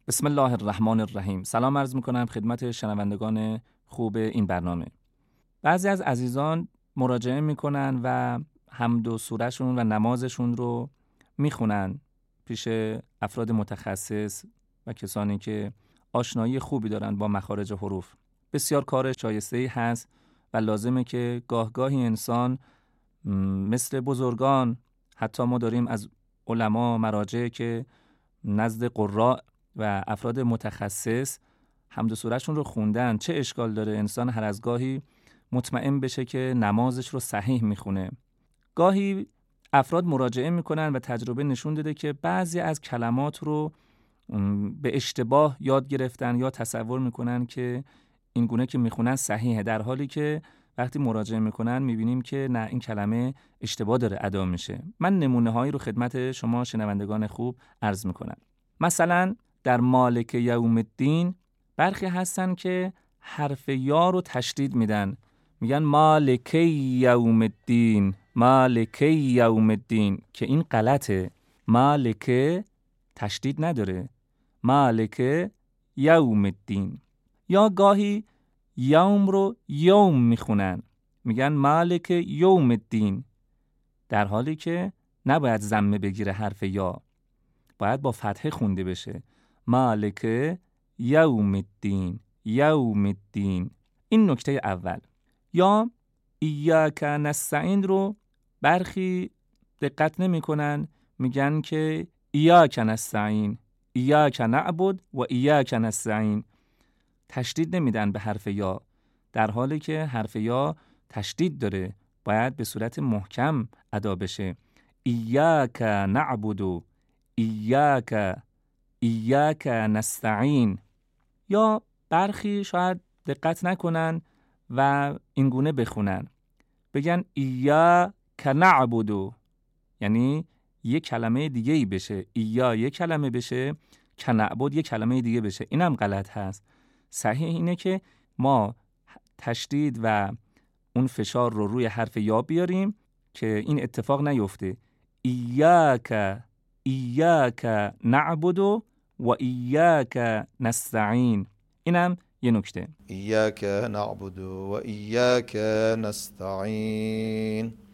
بسم الله الرحمن الرحیم. سلام عرض میکنم خدمت شنوندگان خوب این برنامه. بعضی از عزیزان مراجعه میکنن و حمد و سورهشون و نمازشون رو میخونن پیش افراد متخصص و کسانی که آشنایی خوبی دارن با مخارج حروف. بسیار کار شایسته‌ای هست و لازمه که گاهی انسان مثل بزرگان، حتی ما داریم از علما مراجع که نزد قراء و افراد متخصص حمد و سورهشون رو خوندن، چه اشکال داره انسان هر از گاهی مطمئن بشه که نمازش رو صحیح میخونه. گاهی افراد مراجعه میکنن و تجربه نشون داده که بعضی از کلمات رو به اشتباه یاد گرفتن یا تصور میکنن که این گونه که میخونن صحیحه، در حالی که وقتی مراجعه میکنن میبینیم که نه، این کلمه اشتباه داره ادا میشه. من نمونه هایی رو خدمت شما شنوندگان خوب عرض میکنم. مثلا در مالک یوم الدین برخی هستن که حرف یا رو تشدید میدن، میگن مالک یوم الدین، مالک یوم الدین، که این غلطه. مالک تشدید نداره، مالک یوم الدین. یا گاهی یوم رو یوم میخونن، میگن مالک یوم الدین، در حالی که نباید ضمه بگیره حرف یا، باید با فتحه خونده بشه. مالک یوم الدین، یوم الدین. این نکته اول. یا ایاک نستعین رو برخی دقت نمی کنن، میگن که ایاک نستعین، ایاک نعبد و ایاک نستعین، تشدید نمیدن به حرف یا، در حالی که حرف یا تشدید داره، باید به صورت محکم ادا بشه. ایاک نعبد، ایاک نستعین. یا برخی شاید دقت نکنن و اینگونه بخونن، بگن ایاک نعبد، یعنی یک کلمه دیگه ای بشه، ایا یک کلمه بشه، کنعبد یک کلمه دیگه بشه. اینم غلط هست. صحیح اینه که ما تشدید و اون فشار رو روی حرف یا بیاریم که این اتفاق نیفته. ایاک نعبد و ایاک نستعین. اینم یه نکته. ایاک نعبد و ایاک نستعین.